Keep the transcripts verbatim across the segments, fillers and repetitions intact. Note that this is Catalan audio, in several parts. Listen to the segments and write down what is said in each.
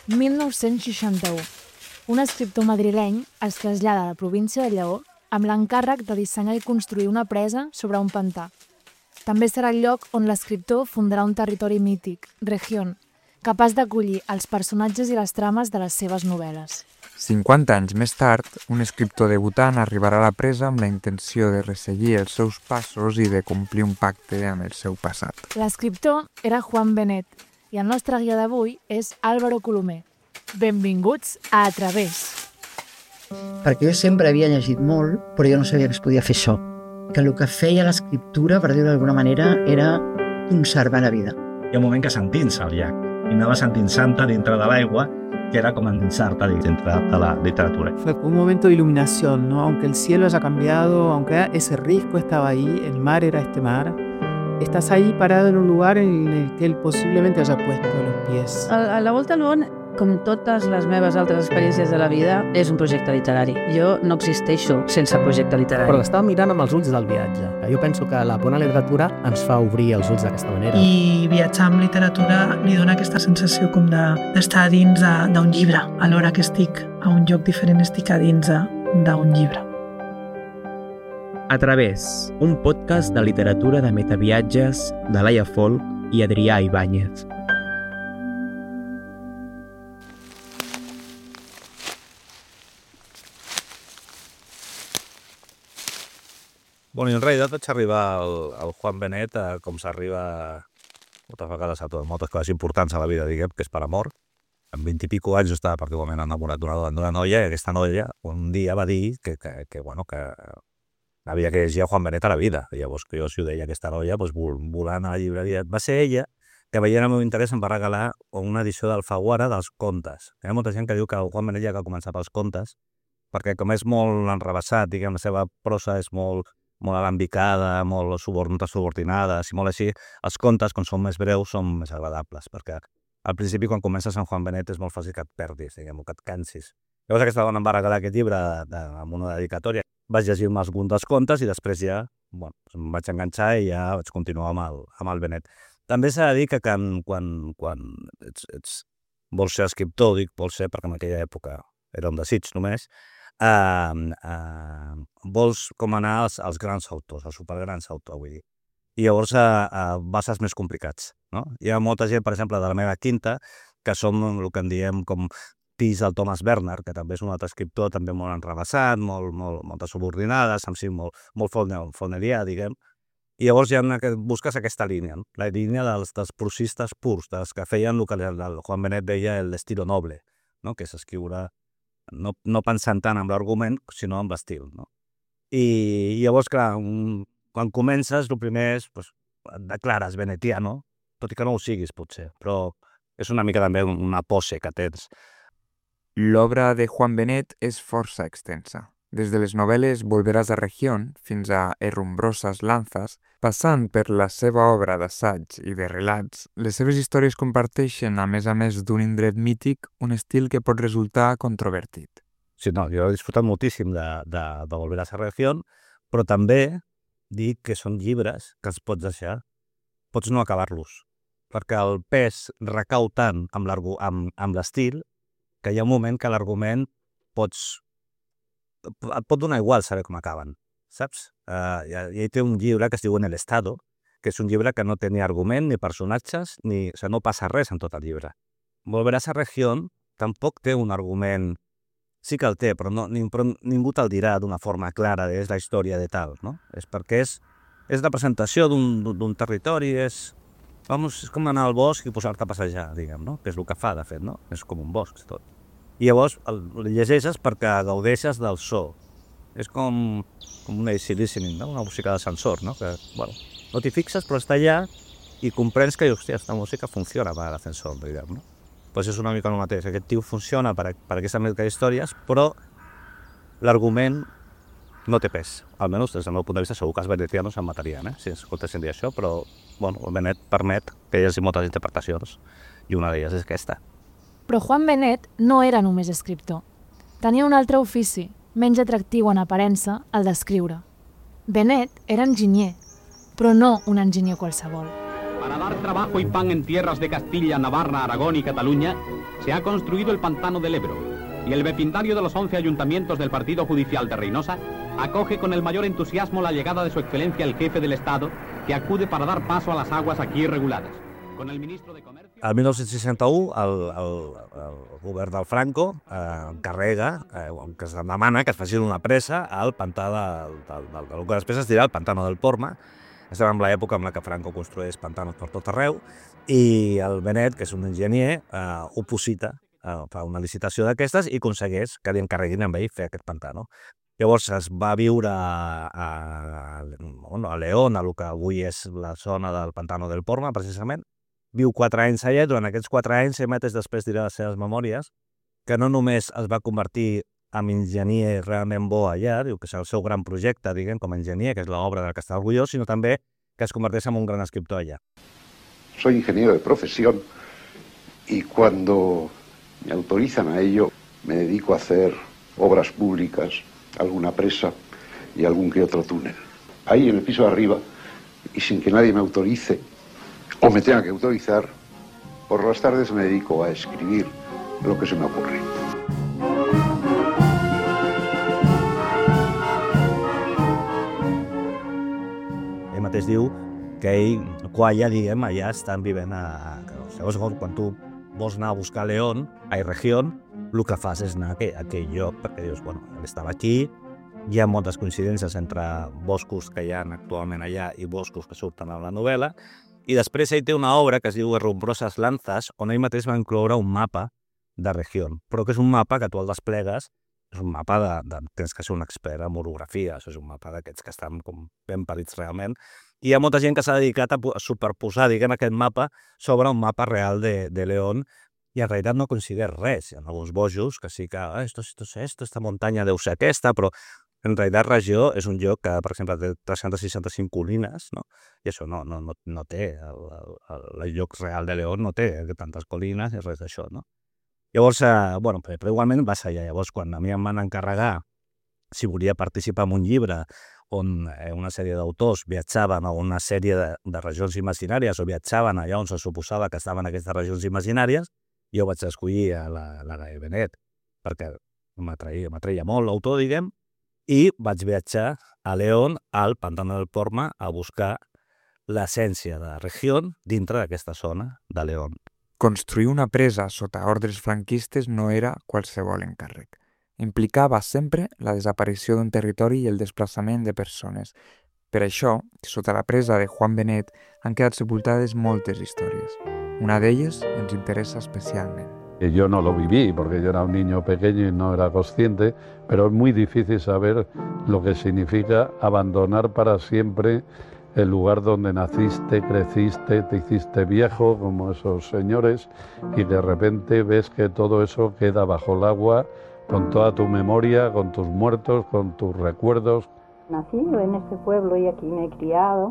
mil nou-cents seixanta-u. Un escriptor madrileny es trasllada a la província de Lleó amb l'encàrrec de dissenyar i construir una presa sobre un pantà. També serà el lloc on l'escriptor fundarà un territori mític, Región, capaç d'acollir els personatges i les trames de les seves novel·les. cinquanta anys més tard, un escriptor debutant arribarà a la presa amb la intenció de resseguir els seus passos i de complir un pacte amb el seu passat. L'escriptor era Juan Benet i el nostre guia d'avui és Álvaro Colomer. Benvinguts a A Través. Perquè jo sempre havia llegit molt, però jo no sabia que es podia fer això. Que el que feia l'escriptura, per dir-ho d'alguna manera, era conservar la vida. Hi ha un moment que s'endinsa al llac i anava s'endinsant dintre de l'aigua, que era como endinsarte dentro de la literatura. Fue un momento de iluminación, ¿no? Aunque el cielo haya cambiado, aunque ese risco estaba ahí, el mar era este mar, estás ahí parado en un lugar en el que él posiblemente haya puesto los pies. A, a la Volta al món, com totes les meves altres experiències de la vida, és un projecte literari. Jo no existeixo sense projecte literari. Però l'estava mirant amb els ulls del viatge. Jo penso que la bona literatura ens fa obrir els ulls d'aquesta manera. I viatjar amb literatura li dona aquesta sensació com d'estar de, dins d'un llibre. A l'hora que estic a un lloc diferent, estic a dins d'un llibre. A Través, un podcast de literatura de metaviatges de Laia Folk i Adrià Ibáñez. Bueno, i en realitat vaig arribar al, al Juan Benet a, com s'arriba moltes vegades a tot, moltes coses importants a la vida, diguem, que és per amor. Amb vint i pico anys jo estava particularment enamorat d'una noia i aquesta noia un dia va dir que, que, que, bueno, que havia que llegir a Juan Benet a la vida. I llavors que jo si ho deia aquesta noia, doncs, volant a la llibreria. Va ser ella que veient el meu interès em va regalar una edició d'Alfaguara dels contes. Hi ha molta gent que diu que el Juan Benet ja que ha començat pels contes, perquè com és molt enrebaçat, diguem, la seva prosa és molt molt alambicada, molt subordinada, i molt així, els contes, quan són més breus, són més agradables, perquè al principi, quan comences amb Juan Benet, és molt fàcil que et perdis, diguem, que et cansis. Llavors aquesta dona em va regalar aquest llibre de, amb una dedicatòria. Vaig llegir-me alguns dels contes i després ja bueno, em vaig enganxar i ja vaig continuar amb el, amb el Benet. També s'ha de dir que quan, quan, quan ets, ets, vols ser escriptor, dic, vols ser, perquè en aquella època era un desig només, Uh, uh, vols com anar als, als grans autors, als supergrans autors, vull dir. I llavors uh, uh, vas als més complicats, no? Hi ha molta gent, per exemple, de la meva quinta, que som el que en diem com fills del Thomas Bernhard, que també és un altre escriptor, també molt enrebaçat, molt, molt, moltes subordinades, amb si molt, molt fonerià, diguem. I llavors ja busques aquesta línia, no? La línia dels, dels prosistes purs, dels que feien el que el Juan Benet deia el estilo noble, no? Que és escriure No, no pensant tant en l'argument, sinó en l'estil, no? I, I llavors, clar, un, quan comences, el primer és, pues, et declares benetiano, tot i que no ho siguis, potser, però és una mica també una pose que tens. L'obra de Juan Benet és força extensa. Des de les novel·les Volverás a Región fins a Herrumbrosas Lanzas, passant per la seva obra d'assaig i de relats, les seves històries comparteixen, a més a més d'un indret mític, un estil que pot resultar controvertit. Sí, no, jo he disfrutat moltíssim de, de, de Volverás a Región, però també dic que són llibres que els pots deixar, pots no acabar-los, perquè el pes recau tant amb l'estil que hi ha un moment que l'argument pots et pot donar igual saber com acaben, saps? Uh, i ell té un llibre que es diu En el Estado, que és un llibre que no té ni argument, ni personatges, ni, o sigui, no passa res en tot el llibre. Volverás a Región tampoc té un argument, sí que el té, però, no, però ningú te'l dirà d'una forma clara, és la història de tal, no? És perquè és, és la presentació d'un territori, és, vamos, és com anar al bosc i posar-te a passejar, diguem, no? Que és el que fa, de fet, no? És com un bosc, tot. I llavors el llegeixes perquè gaudeixes del so. És com, com un easy listening, no? Una música d'ascensor, no? Que, bueno, no t'hi fixes, però està allà i comprens que, hòstia, aquesta música funciona per a l'ascensor, diguem, no? Pues és una mica el mateix. Aquest tio funciona per, a, per a aquesta mica d'històries, però l'argument no té pes. Almenys des del meu punt de vista segur que els benetianos se'n matarien, eh? Si escoltessin dir això, però, bueno, el Benet permet que hi hagi moltes interpretacions i una d'elles és aquesta. Però Juan Benet no era només escriptor. Tenia un altre ofici, menys atractiu en aparença, el d'escriure. Benet era enginyer, però no un enginyer qualsevol. Para dar trabajo y pan en tierras de Castilla, Navarra, Aragón y Cataluña, se ha construido el pantano del Ebro, y el vecindario de los once ayuntamientos del Partido Judicial de Reynosa acoge con el mayor entusiasmo la llegada de su excelencia el jefe del Estado, que acude para dar paso a las aguas aquí reguladas. Con el ministro de Comercio... El dinou seixanta-u, el, el, el govern del Franco eh, encarrega, eh, que es demana que es faci una presa al pantà del, del, del, del que després es dirà el pantano del Porma. Estem en l'època en la que Franco construeix pantanos per tot arreu i el Benet, que és un enginyer, eh, oposita, eh, fa una licitació d'aquestes i aconsegueix que li encarreguin amb ell fer aquest pantano. Llavors es va viure a, a, a, a León, a lo que avui és la zona del pantano del Porma, precisament. Viu quatre anys allà i durant aquests quatre anys ell mateix després dirà les seves memòries que no només es va convertir en enginyer realment bo allà, diu que és el seu gran projecte, diguem, com a enginyer, que és l'obra del que està orgullós, sinó també que es converteix en un gran escriptor allà. Soy ingeniero de profesión y cuando me autorizan a ello me dedico a hacer obras públicas, alguna presa y algún que otro túnel. Ahí en el piso de arriba y sin que nadie me autorice o me tenga que autorizar, por las tardes me dedico a escribir lo que se me ocurre. Ell mateix diu que ell, quan ja diguem, allà estan vivint a... Llavors, quan tu vols anar a buscar León, a Región, el que fas és anar a aquell, a aquell lloc, perquè dius, bueno, ell estava aquí, hi ha moltes coincidències entre boscos que hi ha actualment allà i boscos que surten a la novel·la, i després ell té una obra que es diu Herrumbrosas Lanzas, on ell mateix va incloure un mapa de Región, però que és un mapa que tu el desplegues, és un mapa de, de tens que ser un expert en orografia, això és un mapa d'aquests que estan com ben parits realment, i hi ha molta gent que s'ha dedicat a superposar, diguem, aquest mapa sobre un mapa real de, de León, i en realitat no coincideix res. Hi ha alguns bojos que sí que, ah, esto, esto es esto, esta muntanya deu ser aquesta, però en realitat Regió és un lloc que, per exemple, té tres-centes seixanta-cinc colines, no? I això no, no, no, no té, el, el, el lloc real de León no té tantes colines i res d'això, no? Llavors, eh, bueno, però igualment va ser allà. Llavors, quan a mi em van encarregar si volia participar en un llibre on eh, una sèrie d'autors viatjaven a una sèrie de, de regions imaginàries o viatjaven allà on se suposava que estaven aquestes regions imaginàries, jo vaig escollir a la, la de Benet, perquè m'atreia, m'atreia molt l'autor, diguem, i vaig viatjar a León, al pantano del Porma, a buscar l'essència de Región dintre d'aquesta zona de León. Construir una presa sota ordres franquistes no era qualsevol encàrrec. Implicava sempre la desaparició d'un territori i el desplaçament de persones. Per això, sota la presa de Juan Benet han quedat sepultades moltes històries. Una d'elles ens interessa especialment. Yo no lo viví porque yo era un niño pequeño y no era consciente, pero es muy difícil saber lo que significa abandonar para siempre el lugar donde naciste, creciste, te hiciste viejo como esos señores y de repente ves que todo eso queda bajo el agua con toda tu memoria, con tus muertos, con tus recuerdos. Nací en este pueblo y aquí me he criado.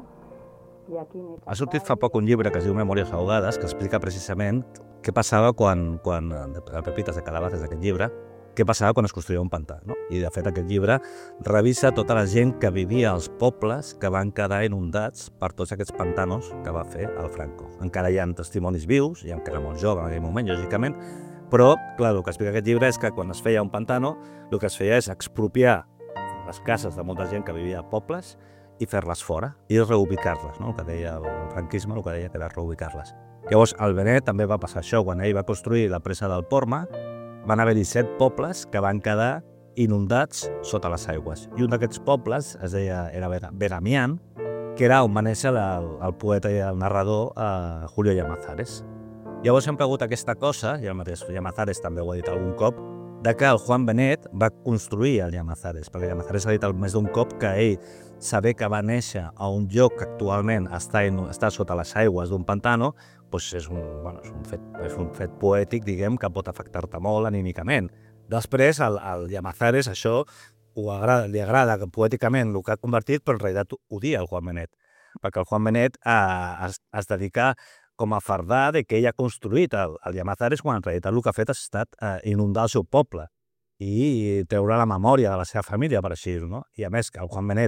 Y aquí me he ha sortit fa poc un llibre que es diu Memòries ahogades, que explica precisament què passava quan, quan a Pepitas de Calabazas, d'aquest llibre, què passava quan es construïa un pantà, no? I de fet aquest llibre revisa tota la gent que vivia als pobles que van quedar inundats per tots aquests pantanos que va fer el Franco. Encara hi ha testimonis vius, ja que era molt jove en aquell moment, lògicament, però, clar, el que explica aquest llibre és que quan es feia un pantano, el que es feia és expropiar les cases de molta gent que vivia a pobles i fer-les fora i reubicar-les, no? El que deia el franquisme, el que deia que era reubicar-les. Llavors, al Benet també va passar això. Quan ell va construir la presa del Porma, van haver-hi set pobles que van quedar inundats sota les aigües. I un d'aquests pobles es deia, era Beramián, que era on va néixer el, el poeta i el narrador eh, Julio Llamazares. Llavors sempre ha hagut aquesta cosa, i el mateix Llamazares també ho ha dit algun cop, de que el Juan Benet va construir el Llamazares, perquè Llamazares ha dit més d'un cop que ell, saber que va néixer a un lloc que actualment està, en, està sota les aigües d'un pantano, doncs és, un, bueno, és, un fet, és un fet poètic, diguem, que pot afectar-te molt anímicament. Després, al, al Llamazares, això ho agrada, li agrada poèticament el que ha convertit, però en realitat odia el Juan Benet, perquè el Juan Benet eh, es, es dedica com a fardar de que ell ha construït el, el Llamazares quan en realitat el que ha fet ha estat eh, inundar el seu poble i treure la memòria de la seva família, per així dir-ho, no? I a més, que el Juan Benet,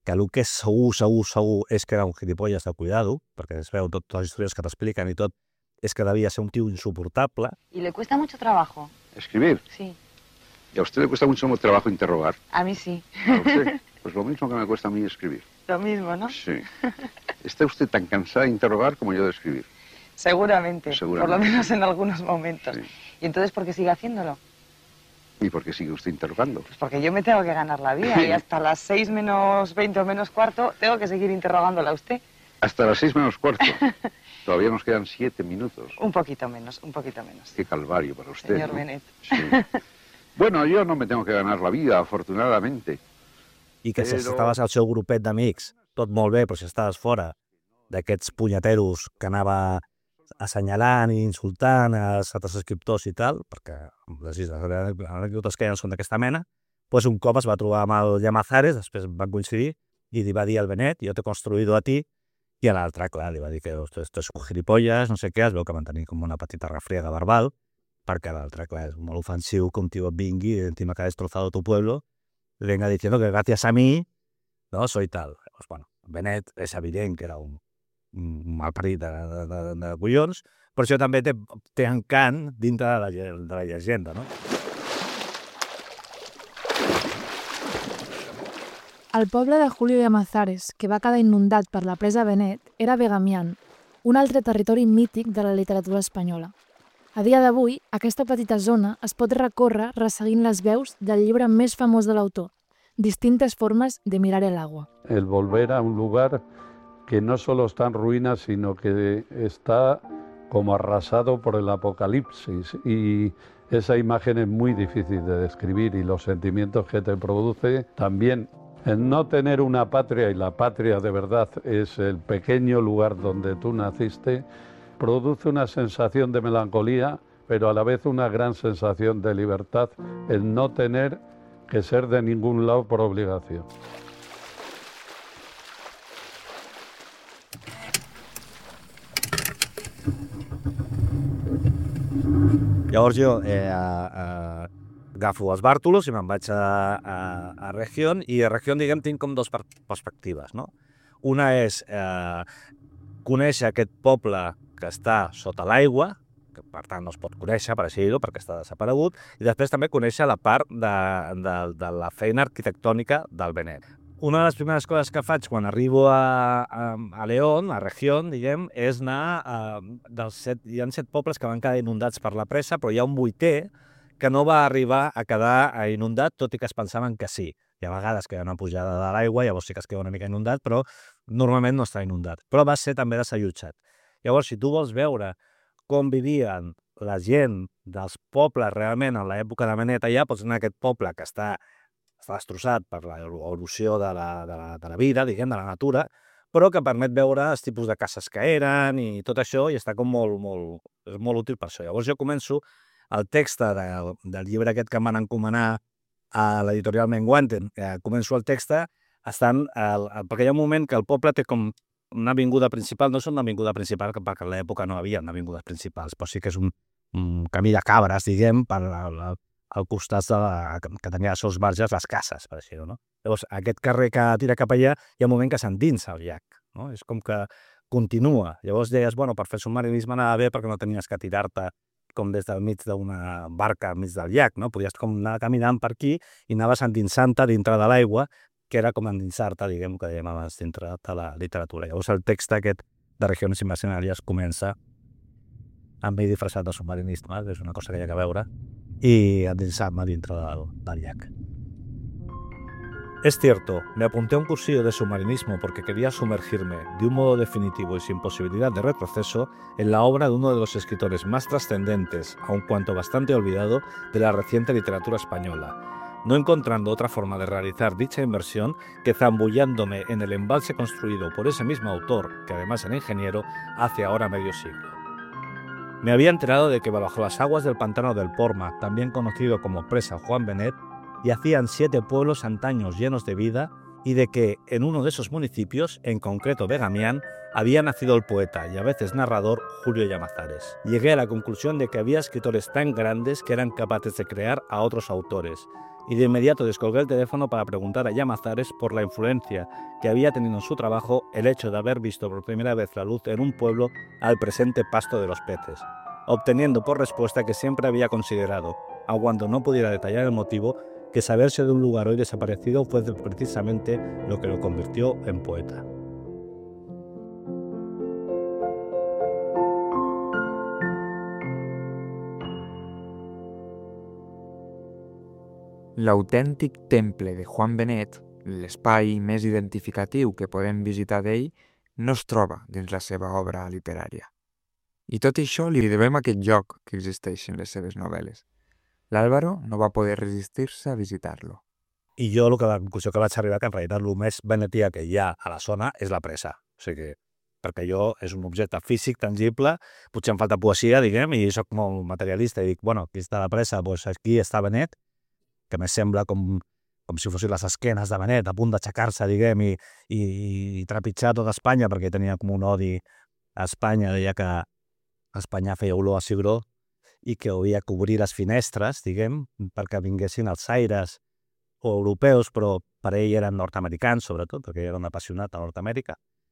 que el que és segur, segur, segur és que era un gilipolles de cuidado, perquè es veu totes les històries que t'expliquen i tot, es que debía ser un tío insoportable. ¿Y le cuesta mucho trabajo? ¿Escribir? Sí. ¿Y a usted le cuesta mucho trabajo interrogar? A mí sí. ¿A usted? Pues lo mismo que me cuesta a mí escribir. Lo mismo, ¿no? Sí. Está usted tan cansada de interrogar como yo de escribir. Seguramente, Seguramente. por lo menos en algunos momentos. Sí. ¿Y entonces por qué sigue haciéndolo? ¿Y por qué sigue usted interrogando? Pues porque yo me tengo que ganar la vida y hasta las seis menos veinte o menos cuarto tengo que seguir interrogándola a usted. Hasta las seis menos cuarto. Todavía nos quedan siete minutos. Un poquito menos, un poquito menos. Qué calvario para usted, Señor ¿no? Benet. Sí. Bueno, yo no me tengo que ganar la vida, afortunadamente. I que Però... si estaves al seu grupet d'amics, tot molt bé, però si estaves fora d'aquests punyeteros que anava assenyalant i insultant als altres escriptors i tal, perquè les anècdotes que hi ha són d'aquesta mena, doncs un cop es va trobar amb el Llamazares, després van coincidir, i li va dir al Benet, jo t'he construït a ti, i a l'altre, clar, li va dir que esto és un gilipolles, no sé què, es veu que van tenir com una petita refriega verbal, perquè l'altre, clar, és molt ofensiu que un tio et vingui, encima que ha destrozado tu pueblo, le venga diciendo que gracias a mí, no, soy tal. Pues bueno, Benet és evident que era un, un malparit de, de, de, de collons, però això també té, té encant dintre de la, de la llegenda, no? El poble de Julio Llamazares, que va quedar inundat per la presa Benet, era Begamian, un altre territori mític de la literatura espanyola. A dia d'avui, aquesta petita zona es pot recórrer resseguint les veus del llibre més famós de l'autor, Distintas formas de mirar el agua. El volver a un lugar que no solo está en ruinas, sino que está como arrasado por el apocalipsis, y esa imagen es muy difícil de describir, y los sentimientos que te produce también. El no tener una patria, y la patria de verdad es el pequeño lugar donde tú naciste, produce una sensación de melancolía, pero a la vez una gran sensación de libertad, el no tener que ser de ningún lado por obligación. Llavors jo eh, eh, agafo els bàrtolos i me'n vaig a, a, a Región, i a Región, diguem, tinc com dues perspectives, no? Una és eh, conèixer aquest poble que està sota l'aigua, que per tant no es pot conèixer, per així dir-ho, perquè està desaparegut, i després també conèixer la part de, de, de la feina arquitectònica del Benet. Una de les primeres coses que faig quan arribo a, a, a León, a Región, diguem, és anar a, dels set, hi ha set pobles que van quedar inundats per la pressa, però hi ha un vuitè que no va arribar a quedar inundat, tot i que es pensaven que sí. Hi ha vegades que hi ha una pujada de l'aigua, llavors sí que es queda una mica inundat, però normalment no està inundat. Però va ser també desallotjat. Llavors, si tu vols veure com vivien la gent dels pobles realment en l'època de Benet allà, pots anar a aquest poble que està, està destrossat per l'evolució de, la, de, la, de la vida, diguem, de la natura, però que permet veure els tipus de cases que eren i tot això, i està com molt, molt, és molt útil per això. Llavors jo començo el text del, del llibre aquest que em van encomanar a l'editorial Menguanten, eh, començo el text estant, el, el, perquè hi ha un moment que el poble té com una avinguda principal, no és una avinguda principal, perquè a l'època no havia avingudes principals, però sí que és un, un camí de cabres, diguem, per al, al costat de la, que tenia als seus marges les cases, per així-ho, no? Llavors, aquest carrer que tira cap allà, hi ha un moment que s'endinsa al llac, no? És com que continua. Llavors deies, bueno, per fer submarinisme anava bé perquè no tenies que tirar-te com des del mig d'una barca al mig del llac, no? Podies com anar caminant per aquí i anaves endinsant-te dintre de l'aigua, que era com endinsar-te, diguem, que dèiem abans, dintre de la literatura. Llavors el text aquest de Regiones Imaginàries comença amb ell disfressat de submarinisme, que és una cosa que hi ha que veure, y endinsar-me dintre del, del llac. Es cierto, me apunté a un cursillo de submarinismo porque quería sumergirme de un modo definitivo y sin posibilidad de retroceso en la obra de uno de los escritores más trascendentes, aun cuanto bastante olvidado, de la reciente literatura española, no encontrando otra forma de realizar dicha inversión que zambullándome en el embalse construido por ese mismo autor, que además era ingeniero, hace ahora medio siglo. Me había enterado de que bajo las aguas del pantano del Porma, también conocido como Presa Juan Benet, yacían siete pueblos antaños llenos de vida, y de que en uno de esos municipios, en concreto Begamian, había nacido el poeta y a veces narrador Julio Llamazares. Llegué a la conclusión de que había escritores tan grandes que eran capaces de crear a otros autores, y de inmediato descolgué el teléfono para preguntar a Llamazares por la influencia que había tenido en su trabajo el hecho de haber visto por primera vez la luz en un pueblo al presente pasto de los peces, obteniendo por respuesta que siempre había considerado, aun cuando no pudiera detallar el motivo, que saberse de un lugar hoy desaparecido fue precisamente lo que lo convirtió en poeta. L'autèntic temple de Juan Benet, l'espai més identificatiu que podem visitar d'ell, no es troba dins la seva obra literària. I tot això li devem aquest lloc que existeix en les seves novel·les. L'Álvaro no va poder resistir-se a visitar-lo. I jo el que, la conclusió que vaig arribar que en realitat el més benetià que hi ha a la zona és la presa. O sigui, perquè jo és un objecte físic, tangible, potser em falta poesia, diguem, i soc molt materialista i dic, bueno, aquí està la presa, doncs aquí està Benet, que més sembla com, com si fossin les esquenes de Benet, a punt d'aixecar-se, diguem, i, i, i trepitjar tota Espanya, perquè tenia com un odi a Espanya, deia que Espanya feia olor a cigró i que hauria que obrir les finestres, diguem, perquè vinguessin els aires o europeus, però per ell eren nord-americans, sobretot, perquè ell era un apassionat a Nord-Amèrica,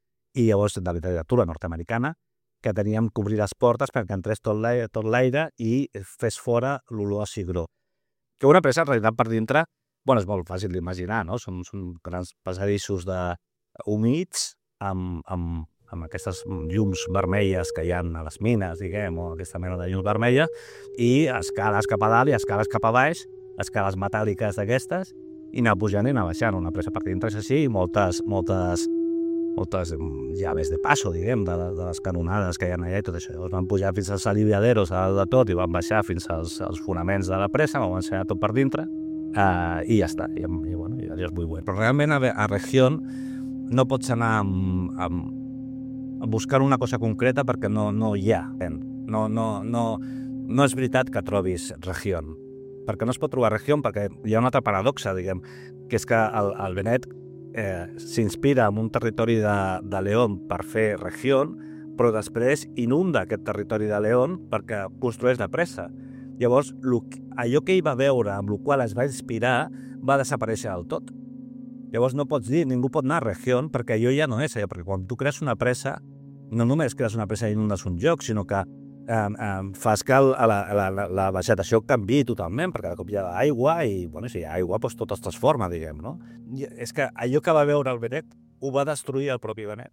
i llavors de la literatura nord-americana, que teníem que obrir les portes perquè entrés tot l'aire, tot l'aire i fes fora l'olor a cigró. Que una presa, en realitat, per dintre, bueno, és molt fàcil d'imaginar, no? Són, són grans passadissos de humits amb, amb, amb aquestes llums vermelles que hi ha a les mines, diguem, o aquesta mena de llums vermelles, i escales cap a dalt i escales cap a baix, escales metàl·liques d'aquestes, i anar pujant i anar baixant. Una presa per dintre és així, i moltes, moltes, moltes llaves de passo, diguem, de, de les canonades que hi ha allà i tot això. Llavors van pujar fins als aliviaderos a dalt de tot i van baixar fins als, als fonaments de la presa, van ensenyar tot per dintre, uh, i ja està. I, i, bueno, i és molt bé. Però realment a, a Región no pots anar amb, amb, a buscar una cosa concreta perquè no, no hi ha. No, no, no, no és veritat que trobis Región. Perquè no es pot trobar Región perquè hi ha una altra paradoxa, diguem, que és que el, el Benet Eh, s'inspira en un territori de, de León per fer Región, però després inunda aquest territori de León perquè construeix la presa. Llavors, lo, allò que ell va veure, amb el qual es va inspirar, va desaparèixer del tot. Llavors no pots dir, ningú pot anar a Región perquè allò ja no és allò, perquè quan tu crees una presa, no només crees una presa i inundes un lloc, sinó que eh, eh, fas que la, la, la, la vegetació canviï totalment, perquè de cop hi ha aigua i, bueno, si hi ha aigua, doncs tot es transforma, diguem, no? I és que allò que va veure el Benet ho va destruir el propi Benet.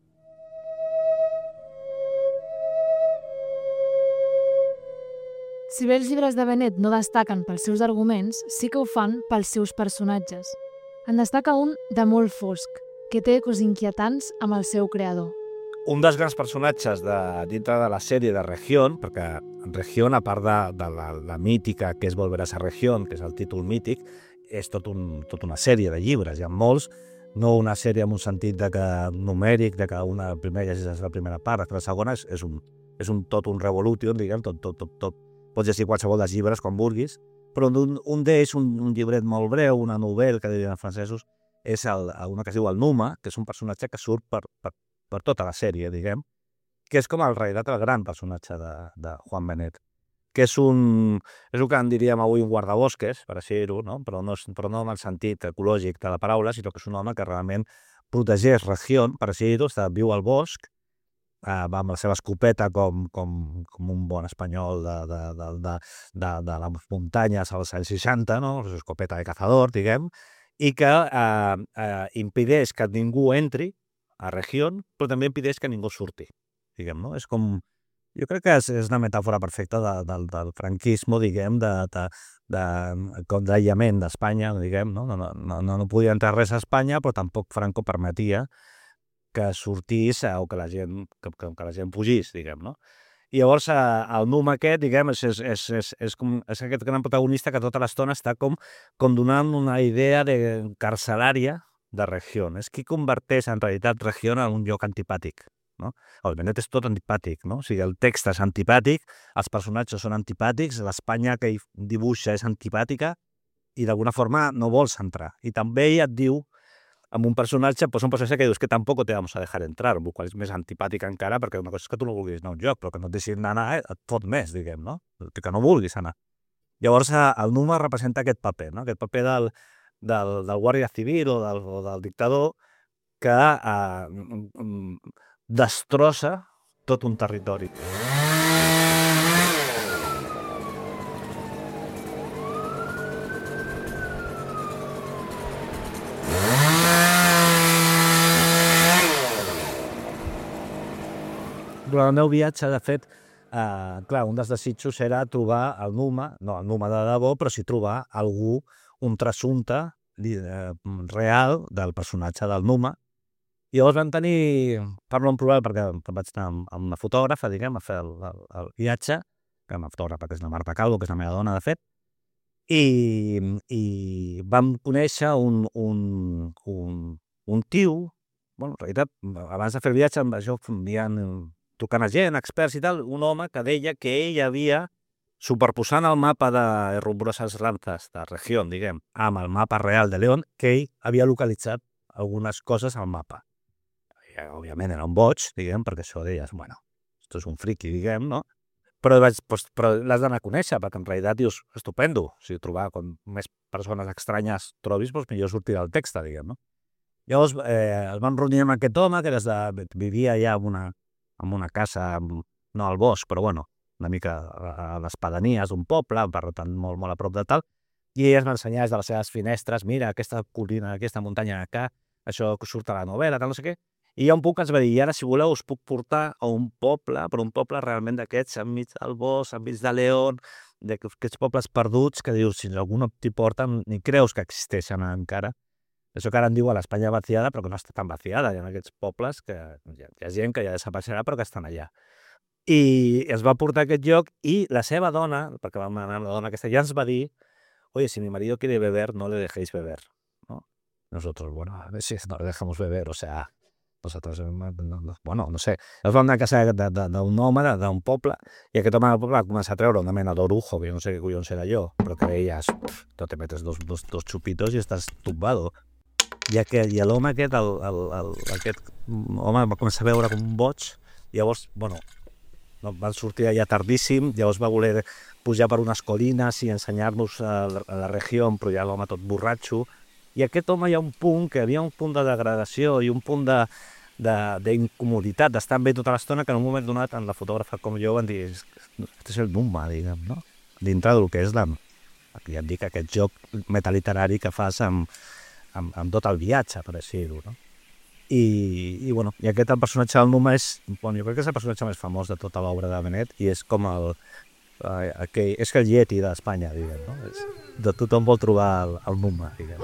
Si bé els llibres de Benet no destaquen pels seus arguments, sí que ho fan pels seus personatges. En destaca un de molt fosc, que té ecos inquietants amb el seu creador. Un dels grans personatges de, dintre de la sèrie de Región, perquè Región, a part de, de la, la mítica que és Volverás a Región, que és el títol mític, és tot un, tot una sèrie de llibres. Hi ha molts, no una sèrie en un sentit de que numèric, de que una primera llegeix la primera part, la segona és, és, un, és un tot un revolution, diguem, tot, tot, tot, tot. Pots llegir qualsevol dels llibres quan vulguis, però un, un d'ells, un, un llibret molt breu, una novel·la, que dirien els francesos, és el, una que es diu el Numa, que és un personatge que surt per, per, per tota la sèrie, diguem, que és com en realitat el gran personatge de, de Juan Benet, que és un, és el que en diríem avui un guardabosques, per així dir-ho, no? Però, no, però no en el sentit ecològic de la paraula, sinó que és un home que realment protegeix Región, per així dir-ho, viu al bosc, eh, va amb la seva escopeta com, com, com un bon espanyol de, de, de, de, de, de les muntanyes als anys seixanta, no? Escopeta de cazador, diguem, i que eh, eh, impedeix que ningú entri a Región, però també impedeix que ningú surti, diguem, no? És com... Jo crec que és, és una metàfora perfecta de, de, del franquisme, diguem, de, de, de, d'aïllament d'Espanya, diguem, no? No, no, no, no podia entrar res a Espanya, però tampoc Franco permetia que sortís o que la gent, que, que, que la gent fugís, diguem, no? I llavors el Numa aquest, diguem, és, és, és, és, és, com, és aquest gran protagonista que tota l'estona està com, com donant una idea de carcelària de Región. És qui converteix en realitat Región en un lloc antipàtic. No? El Benet és tot antipàtic, no? O sigui, el text és antipàtic, els personatges són antipàtics, l'Espanya que ell dibuixa és antipàtica i d'alguna forma no vols entrar. I també ell et diu, amb un personatge, pues un personatge que dius que tampoc te vamos a dejar entrar, amb el qual és més antipàtic encara, perquè una cosa és que tu no vulguis anar a un lloc, però que no et deixin anar, et fot més, diguem, no? Que no vulguis anar. Llavors, el Numa representa aquest paper, no? Aquest paper del, del, del guàrdia civil o del, o del dictador que eh, destrossa tot un territori. Durant el meu viatge, de fet, eh, clar, un dels desitjos era trobar el Numa, no el Numa de debò, però sí trobar algú, un trasunte eh, real del personatge del Numa. I llavors vam tenir, parlo en plural perquè vaig anar amb, amb una fotògrafa, diguem, a fer el, el, el viatge, que una fotògrafa que és la Marta Calvo, que és la meva dona, de fet, i, i vam conèixer un, un, un, un tio, bueno, en realitat, abans de fer el viatge, això havien trucant a gent, experts i tal, un home que deia que ell havia, superposant el mapa de Herrumbrosas Lanzas, de regió, diguem, amb el mapa real de León, que ell havia localitzat algunes coses al mapa. I, òbviament era un boig, diguem, perquè això deies, bueno, esto és un friki, diguem, no? Però, vaig, pues, però l'has d'anar a conèixer, perquè en realitat dius, estupendo, si trobar com més persones estranyes trobis, doncs millor sortirà el text, diguem, no? Llavors, eh, el vam reunir amb aquest home, que des de, vivia ja en una, en una casa, no al bosc, però bueno, una mica a les pedanies d'un poble, per tant, molt, molt a prop de tal, i ell ens va ensenyar des de les seves finestres, mira, aquesta colina, aquesta muntanya acá, això que surt a la novel·la, tal, no sé què, i hi ha un punt que ens va dir, i ara, si voleu, us puc portar a un poble, però un poble realment d'aquests, enmig del bosc, enmig de León, d'aquests pobles perduts, que dius, si algú no t'hi porta, ni creus que existeixen encara. Això que ara en diu a l'Espanya vaciada, però que no està tan vaciada. Hi ha aquests pobles que hi ha gent que ja desapareixerà, però que estan allà. I es va portar a aquest lloc i la seva dona, perquè vam anar amb la dona aquesta, ja ens va dir, oye, si mi marido quiere beber, no le dejéis beber. ¿No? Nosotros, bueno, a ver si no le dejamos beber, o sea, nosotros, bueno, no sé. Ens vam anar a casa d'un home, d'un poble, i aquest home del poble va començar a treure una mena d'orujo, que jo no sé què collons era jo, però que veies, no te metes dos, dos, dos chupitos i estàs tumbado. I, aquest, i l'home aquest, el, el, el, aquest home va començar a veure com un boig, i llavors, bueno, van sortir allà tardíssim, llavors va voler pujar per unes colines i ensenyar-nos a la, a la regió, però ja l'home tot borratxo, i aquest home hi ha un punt, que havia un punt de degradació i un punt de d'incomoditat, d'estar amb ell tota l'estona, que en un moment donat, en la fotògrafa com jo, van dir, aquest és el Numa, diguem, no? Dintre del que és la, ja et dic, aquest joc metaliterari que fas amb, amb, amb tot el viatge, per així dir-ho, no? I, i, bueno, i aquest el personatge del Numa és, bueno, jo crec que és el personatge més famós de tota l'obra de Benet, i és com el, eh, aquell, és que el Yeti d'Espanya, diguem, no? És, de tothom vol trobar el, el Numa, diguem.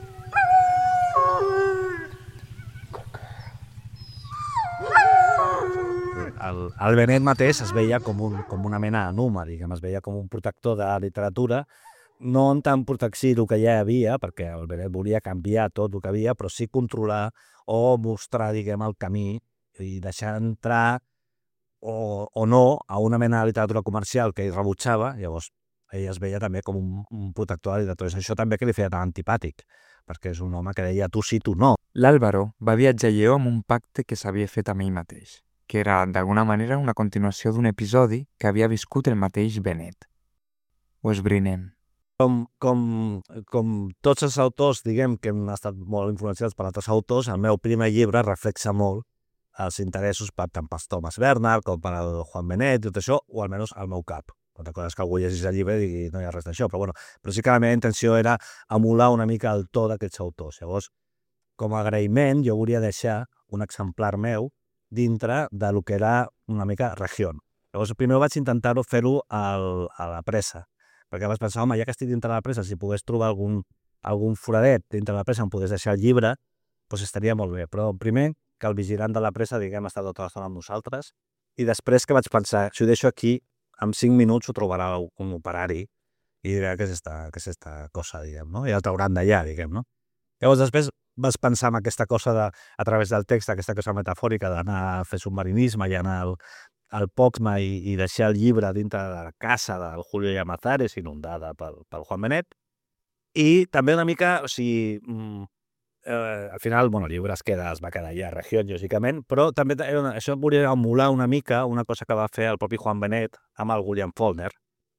El, el Benet mateix es veia com, un, com una mena de Numa, diguem, es veia com un protector de la literatura, no en tant protegir el que ja hi havia, perquè el Benet volia canviar tot el que havia, però sí controlar o mostrar, diguem, el camí i deixar entrar o, o no a una mena de literatura comercial que ell rebutjava. Llavors ell es veia també com un, un protector de la literatura. És això també que li feia tan antipàtic, perquè és un home que deia tu sí, tu no. L'Álvaro va viatjar a Lleó amb un pacte que s'havia fet amb ell mateix, que era, d'alguna manera, una continuació d'un episodi que havia viscut el mateix Benet. Ho esbrinem. Com, com, com tots els autors, diguem, que han estat molt influenciats per altres autors, el meu primer llibre reflexa molt els interessos per, tant per Thomas Bernhard com per el Juan Benet, tot això, o almenys al meu cap. Una cosa és que algú llegís el llibre i digui no hi ha res d'això, però bueno, però sí que la meva intenció era emular una mica el to d'aquests autors. Llavors, com a agraïment, jo volia deixar un exemplar meu dintre de lo que era una mica regió. Llavors, primer vaig intentar-ho fer-ho a la pressa, perquè vaig pensar, home, ja que estic dintre de la pressa, si pogués trobar algun, algun foradet dintre de la pressa on pogués deixar el llibre, doncs estaria molt bé. Però primer, que el vigilant de la pressa, diguem, està tota l'estona amb nosaltres, i després que vaig pensar, si ho deixo aquí, en cinc minuts ho trobarà un operari i dirà què és esta, què és esta cosa, diguem, no? I el trauran d'allà, diguem, no? Llavors, després vas pensar en aquesta cosa de, a través del text, aquesta cosa metafòrica d'anar a fer submarinisme i anar al, al Poxma i, i deixar el llibre dintre de la casa del Julio Llamazares inundada pel, pel Juan Benet. I també una mica, o sigui, eh, al final, bueno, el llibre es, queda, es va quedar allà a regió, lògicament, però també era una, això volia emular una mica una cosa que va fer el propi Juan Benet amb el William Faulkner,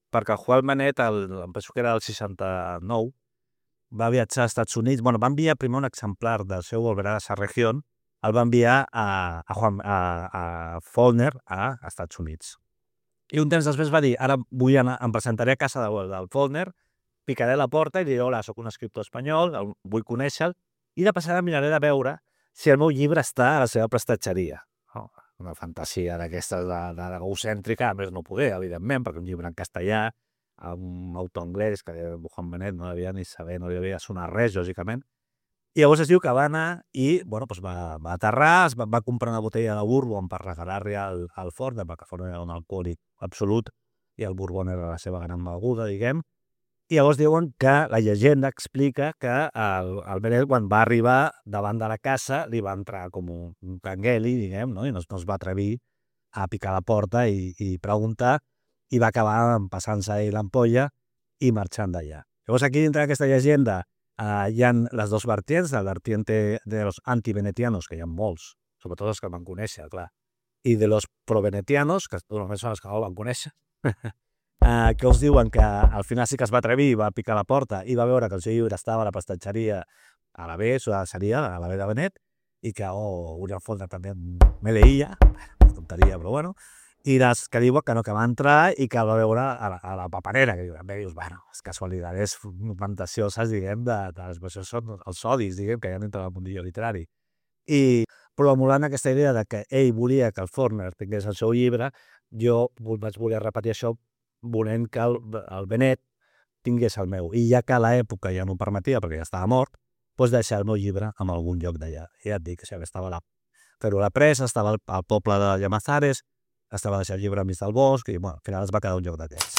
perquè el Juan Benet, el, em penso que era el seixanta-nou, va viatjar als Estats Units, bueno, va enviar primer un exemplar del seu Volverá a esa región, el va enviar a, a, Juan, a, a Faulkner a, a Estats Units. I un temps després va dir, ara vull anar, em presentaré a casa de, del Faulkner, picaré a la porta i diré, hola, soc un escriptor espanyol, vull conèixer-lo, i de passada miraré de veure si el meu llibre està a la seva prestatgeria. Oh, una fantasia d'aquestes d'egocèntrica, a més no poder, evidentment, perquè un llibre en castellà, un autor anglès, que Juan Benet no devia ni saber, no devia sonar res, lògicament. I llavors es diu que va anar i bueno, doncs va, va aterrar, es va, va comprar una botella de bourbon per regalar-li al, al Faulkner, perquè Faulkner era un alcohòlic absolut i el bourbon era la seva gran beguda, diguem. I llavors diuen que la llegenda explica que el, el Benet, quan va arribar davant de la casa, li va entrar com un, un cangueli, diguem, no? I no, no es va atrevir a picar la porta i, i preguntar, i va acabar passant-se ell l'ampolla i marxant d'allà. Llavors aquí dintre d'aquesta llegenda Uh, hi ha les dos vertients, la vertiente de los anti-venetianos, que hi ha molts, sobretot els que van conèixer, clar, i de los pro-venetianos, que només són els que no van conèixer, uh, que us diuen que al final sí que es va atrevir, va picar la porta i va veure que el seu llibre estava a la prestatgeria a la B, seria a la B de Benet, i que, oh, William Faulkner també me leía, tonteria, però bueno, i les que diuen que no, que va entrar i que el va veure a la, a la paperera, que diuen, dius, bueno, és casualitats fantasioses, diguem, de, de les versions són els odis, diguem, que hi ha dintre del mundillo literari. I, però emulant aquesta idea de que ell volia que el Faulkner tingués el seu llibre, jo vaig voler repetir això volent que el, el Benet tingués el meu. I ja que a l'època ja no ho permetia, perquè ja estava mort, doncs deixar el meu llibre en algun lloc d'allà. I ja et dic, que estava a la, fer-ho a la pressa, estava al, al poble de Llamazares, estava deixant el llibre enmig del bosc i, bueno, al final es va quedar un lloc d'aquests.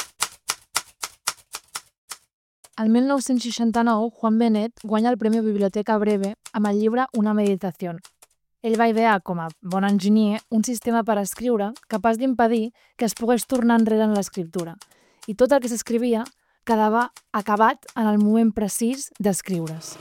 El mil nou-cents seixanta-nou, Juan Benet guanya el Premi Biblioteca Breve amb el llibre Una meditació. Ell va idear, com a bon enginyer, un sistema per escriure capaç d'impedir que es pogués tornar enrere en l'escriptura. I tot el que s'escrivia quedava acabat en el moment precís d'escriure's.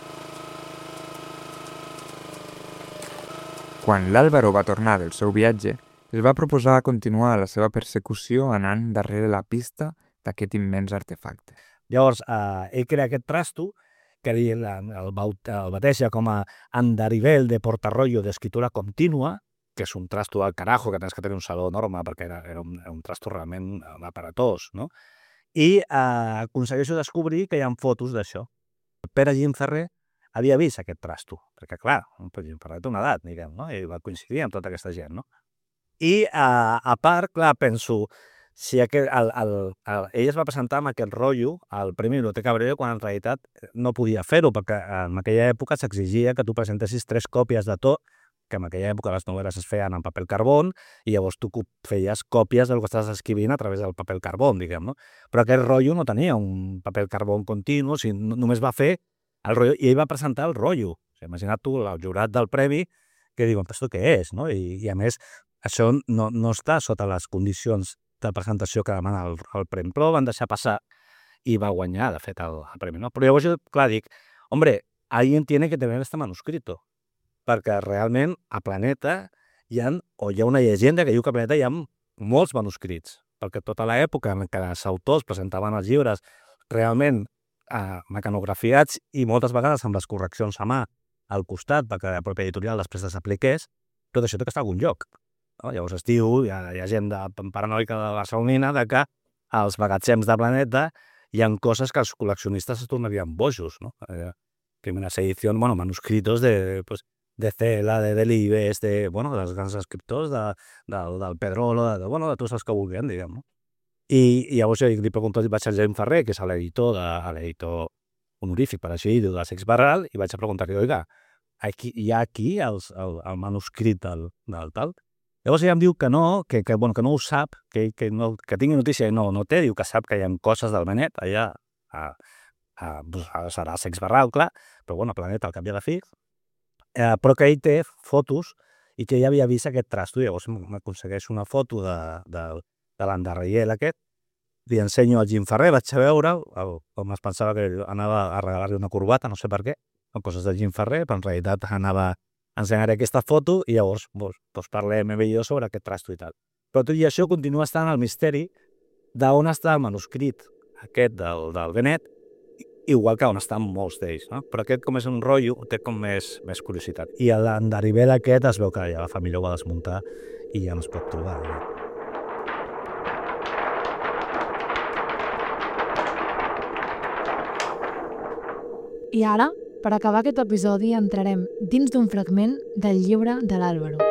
Quan l'Álvaro va tornar del seu viatge, es va proposar continuar la seva persecució anant darrere la pista d'aquest immens artefacte. Llavors, eh, ell crea aquest trasto, que el, el, el bateja com a Andarivel de Portarroyo d'escriptura contínua, que és un trasto al carajo, que tens que tenir un saló enorme, perquè era, era, un, era un trasto realment aparatós, no? I eh, aconsegueixo descobrir que hi ha fotos d'això. Pere Gim Ferrer havia vist aquest trasto, perquè, clar, Pere Gim Ferrer té una edat, diguem, no? I va coincidir amb tota aquesta gent, no? I, a, a part, clar, penso, si aquest, el, el, el, ell es va presentar amb aquest rotllo al Premi Biblioteca Breve quan en realitat no podia fer-ho, perquè en aquella època s'exigia que tu presentessis tres còpies de tot, que en aquella època les novel·les es feien en paper carbón, i llavors tu feies còpies del que estàs escrivint a través del paper carbón, diguem, no? Però aquest rotllo no tenia un paper carbón continu, o sigui, només va fer el rotllo, i ell va presentar el rotllo. O sigui, imagina't tu, el jurat del premi, que diuen, però què és, no? I, i a més, això no, no està sota les condicions de presentació que demana el, el premi, però van deixar passar i va guanyar, de fet, el, el premi, no? Però llavors jo, clar, dic, hombre, alguien tiene que tener este manuscrito, perquè realment a Planeta hi ha, o hi ha una llegenda que diu que a Planeta hi ha molts manuscrits, perquè tota l'època en què els autors presentaven els llibres realment eh, mecanografiats i moltes vegades amb les correccions a mà al costat perquè la pròpia editorial després les apliqués, tot això té que estar a algun lloc. No? Llavors es diu, hi ha, hi ha gent de paranoica de Barcelonina, de que als magatzems de Planeta hi ha coses que els col·leccionistes es tornarien bojos, no? Eh, primeras edicions, bueno, manuscritos de, pues, de Cela, de Delibes, de, bueno, dels grans escriptors, de, de, del Pedrolo, de, bueno, de tots els que vulguem, diguem, no? I, i llavors jo li pregunto, vaig a Jaime Ferrer, que és l'editor, l'editor honorífic, per així dir-ho, de Sex Barral, i vaig a preguntar-li, oiga, aquí, hi ha aquí els, el, el manuscrit del, del tal? Llavors ella em diu que no, que, que, bueno, que no ho sap, que, que, no, que tingui notícia i no, no té, diu que sap que hi ha coses del Benet allà, a, a, a, serà Sex Barral, clar, però bueno, Planeta al cap i a la fi, eh, però que ell té fotos i que ell havia vist aquest trasto, i llavors m'aconsegueix una foto de, de, de l'Andarrayel aquest, li ensenyo al Gim Ferrer, vaig a veure, el, com es pensava que anava a regalar-li una corbata, no sé per què, o coses del Gim Ferrer, però en realitat anava a ensenyar aquesta foto i llavors doncs, doncs parlem ell i jo sobre aquest trasto i tal. Però tot i això continua estant el misteri d'on està el manuscrit aquest del, del Benet, igual que on estan molts d'ells, no? Però aquest, com és un rotllo, té com més, més curiositat. I l'endarivel aquest es veu que ja la família ho va desmuntar i ja no es pot trobar. No? I ara, per acabar aquest episodi, entrarem dins d'un fragment del llibre de l'Álvaro.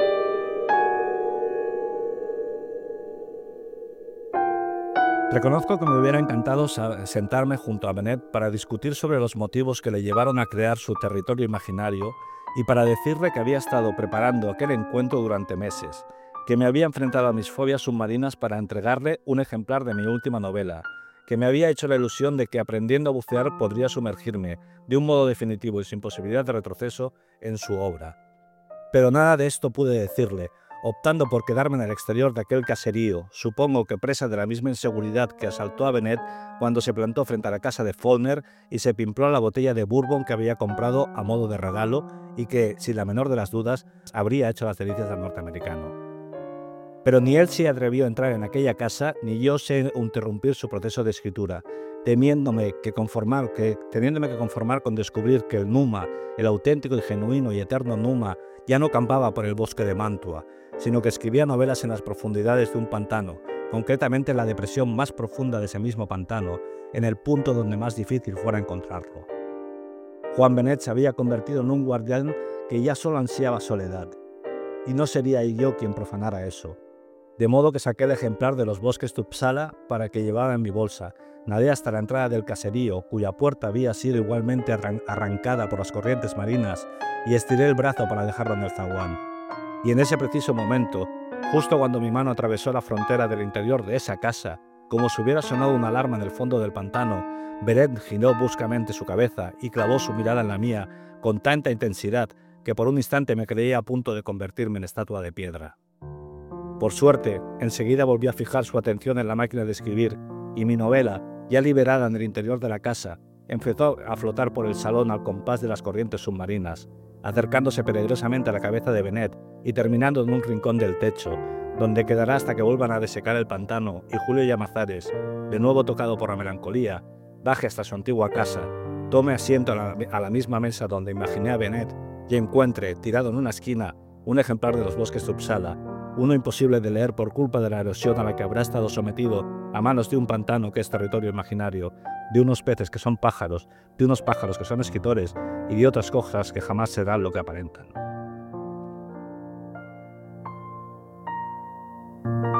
Reconozco que me hubiera encantado sentarme junto a Benet para discutir sobre los motivos que le llevaron a crear su territorio imaginario y para decirle que había estado preparando aquel encuentro durante meses, que me había enfrentado a mis fobias submarinas para entregarle un ejemplar de mi última novela, que me había hecho la ilusión de que aprendiendo a bucear podría sumergirme, de un modo definitivo y sin posibilidad de retroceso, en su obra. Pero nada de esto pude decirle, optando por quedarme en el exterior de aquel caserío, supongo que presa de la misma inseguridad que asaltó a Benet cuando se plantó frente a la casa de Faulkner y se pimpló la botella de Bourbon que había comprado a modo de regalo y que, sin la menor de las dudas, habría hecho las delicias del norteamericano. Pero ni él se atrevió a entrar en aquella casa, ni yo sé interrumpir su proceso de escritura, temiéndome que conformar, que, teniéndome que conformar con descubrir que el Numa, el auténtico y genuino y eterno Numa, ya no campaba por el bosque de Mantua, sino que escribía novelas en las profundidades de un pantano, concretamente en la depresión más profunda de ese mismo pantano, en el punto donde más difícil fuera encontrarlo. Juan Benet se había convertido en un guardián que ya solo ansiaba soledad, y no sería yo quien profanara eso. De modo que saqué el ejemplar de los bosques de Uppsala para que llevara en mi bolsa, nadé hasta la entrada del caserío, cuya puerta había sido igualmente arran- arrancada por las corrientes marinas, y estiré el brazo para dejarlo en el zaguán. Y en ese preciso momento, justo cuando mi mano atravesó la frontera del interior de esa casa, como si hubiera sonado una alarma en el fondo del pantano, Benet giró bruscamente su cabeza y clavó su mirada en la mía con tanta intensidad que por un instante me creía a punto de convertirme en estatua de piedra. Por suerte, enseguida volvió a fijar su atención en la máquina de escribir y mi novela, ya liberada en el interior de la casa, empezó a flotar por el salón al compás de las corrientes submarinas, acercándose peligrosamente a la cabeza de Benet y terminando en un rincón del techo, donde quedará hasta que vuelvan a desecar el pantano y Julio Llamazares, de nuevo tocado por la melancolía, baje hasta su antigua casa, tome asiento a la, a la misma mesa donde imaginé a Benet y encuentre, tirado en una esquina, un ejemplar de los bosques de Uppsala, uno imposible de leer por culpa de la erosión a la que habrá estado sometido a manos de un pantano que es territorio imaginario, de unos peces que son pájaros, de unos pájaros que son escritores y de otras cosas que jamás serán lo que aparentan.